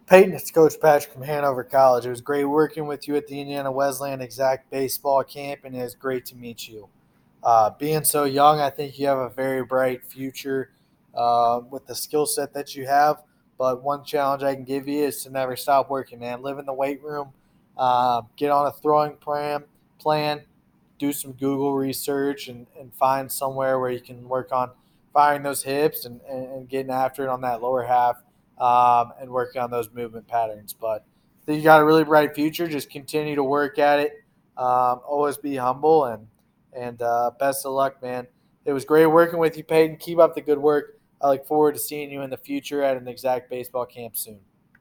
Peyton, it's Coach Patrick from Hanover College. It was great working with you at the Indiana Wesleyan Exact Baseball Camp, and it was great to meet you. Being so young, I think you have a very bright future with the skill set that you have. But one challenge I can give you is to never stop working, man. Live in the weight room, get on a throwing plan, do some Google research, and find somewhere where you can work on firing those hips and getting after it on that lower half and working on those movement patterns. But I think you got a really bright future. Just continue to work at it. Always be humble and best of luck, man. It was great working with you, Peyton. Keep up the good work. I look forward to seeing you in the future at an exact baseball camp soon.